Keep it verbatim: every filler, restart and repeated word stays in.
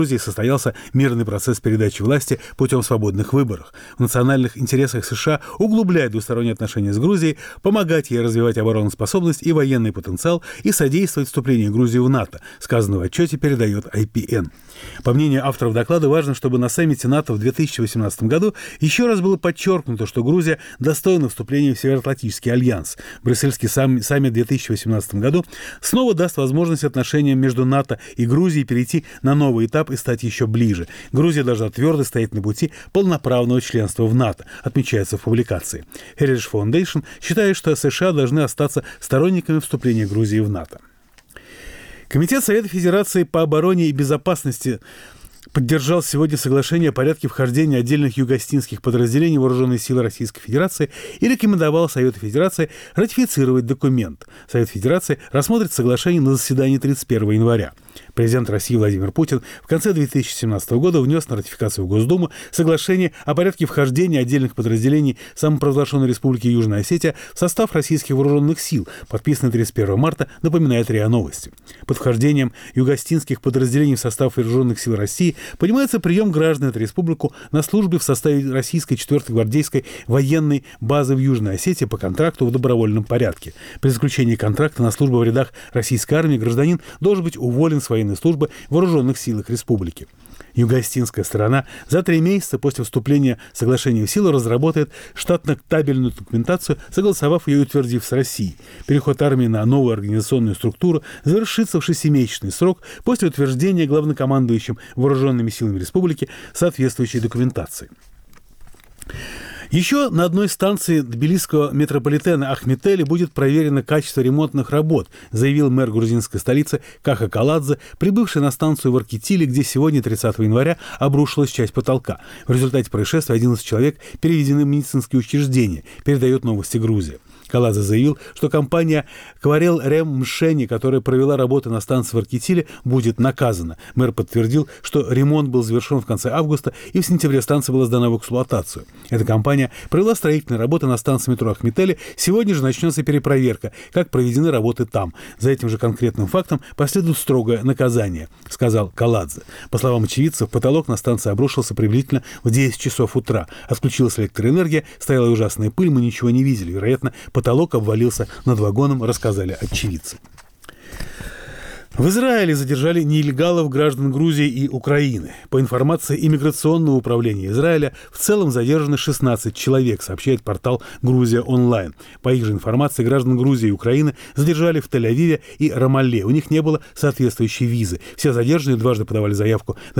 В Грузии состоялся мирный процесс передачи власти путем свободных выборов. В национальных интересах США углублять двусторонние отношения с Грузией, помогать ей развивать обороноспособность и военный потенциал и содействовать вступлению Грузии в НАТО, сказано в отчете, передает ай пи эн. По мнению авторов доклада, важно, чтобы на саммите НАТО в две тысячи восемнадцатом году еще раз было подчеркнуто, что Грузия достойна вступления в Североатлантический альянс. Брюссельский саммит в две тысячи восемнадцатом году снова даст возможность отношениям между НАТО и Грузией перейти на новый этап и стать еще ближе. Грузия должна твердо стоять на пути полноправного членства в НАТО, отмечается в публикации. Heritage Foundation считает, что США должны остаться сторонниками вступления Грузии в НАТО. Комитет Совета Федерации по обороне и безопасности поддержал сегодня соглашение о порядке вхождения отдельных юго-остинских подразделений Вооруженных сил Российской Федерации и рекомендовал Совету Федерации ратифицировать документ. Совет Федерации рассмотрит соглашение на заседании тридцать первого января. Президент России Владимир Путин в конце две тысячи семнадцатого года внес на ратификацию в Госдуму соглашение о порядке вхождения отдельных подразделений самопровозглашенной Республики Южная Осетия в состав российских вооруженных сил, подписанный тридцать первого марта, напоминает РИА Новости. Под вхождением юго-остинских подразделений в состав вооруженных сил России понимается прием граждан этой республику на службе в составе российской четвёртой гвардейской военной базы в Южной Осетии по контракту в добровольном порядке. При заключении контракта на службу в рядах российской армии гражданин должен быть уволен с военной службы в вооруженных силах республики. Юго-остинская сторона за три месяца после вступления соглашения в силу разработает штатно-табельную документацию, согласовав ее и утвердив с Россией. Переход армии на новую организационную структуру завершится в шестимесячный срок после утверждения главнокомандующим вооруженными силами республики соответствующей документации. Еще на одной станции тбилисского метрополитена Ахметели будет проверено качество ремонтных работ, заявил мэр грузинской столицы Каха Каладзе, прибывший на станцию в Аркитиле, где сегодня, тридцатого января, обрушилась часть потолка. В результате происшествия одиннадцать человек переведены в медицинские учреждения, передает «Новости Грузии». Каладзе заявил, что компания «Кварел Рем Мшени», которая провела работы на станции в Аркитиле, будет наказана. Мэр подтвердил, что ремонт был завершен в конце августа, и в сентябре станция была сдана в эксплуатацию. Эта компания провела строительные работы на станции метро Ахметели. Сегодня же начнется перепроверка, как проведены работы там. За этим же конкретным фактом последует строгое наказание, сказал Каладзе. По словам очевидцев, потолок на станции обрушился приблизительно в десять часов утра. Отключилась электроэнергия, стояла ужасная пыль, мы ничего не видели. Вероятно, потолок обвалился над вагоном, рассказали очевидцы. В Израиле задержали нелегалов граждан Грузии и Украины. По информации иммиграционного управления Израиля, в целом задержаны шестнадцать человек, сообщает портал «Грузия онлайн». По их же информации, граждан Грузии и Украины задержали в Тель-Авиве и Рамалле. У них не было соответствующей визы. Все задержанные дважды подавали заявку